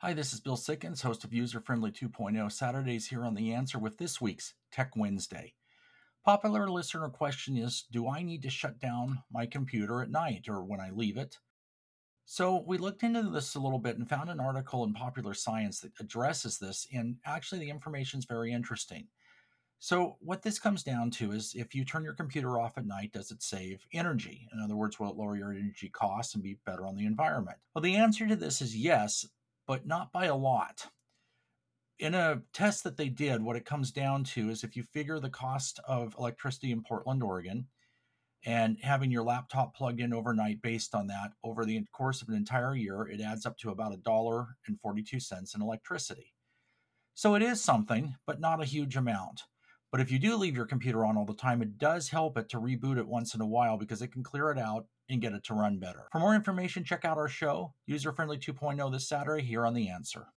Hi, this is Bill Sickens, host of User Friendly 2.0 Saturdays here on The Answer with this week's Tech Wednesday. Popular listener question is, do I need to shut down my computer at night or when I leave it? So we looked into this a little bit and found an article in Popular Science that addresses this, and actually the information is very interesting. So what this comes down to is if you turn your computer off at night, does it save energy? In other words, will it lower your energy costs and be better on the environment? Well, the answer to this is yes, but not by a lot. In a test that they did, what it comes down to is if you figure the cost of electricity in Portland, Oregon, and having your laptop plugged in overnight based on that over the course of an entire year, it adds up to about $1.42 in electricity. So it is something, but not a huge amount. But if you do leave your computer on all the time, it does help it to reboot it once in a while because it can clear it out and get it to run better. For more information, check out our show, User Friendly 2.0, this Saturday here on The Answer.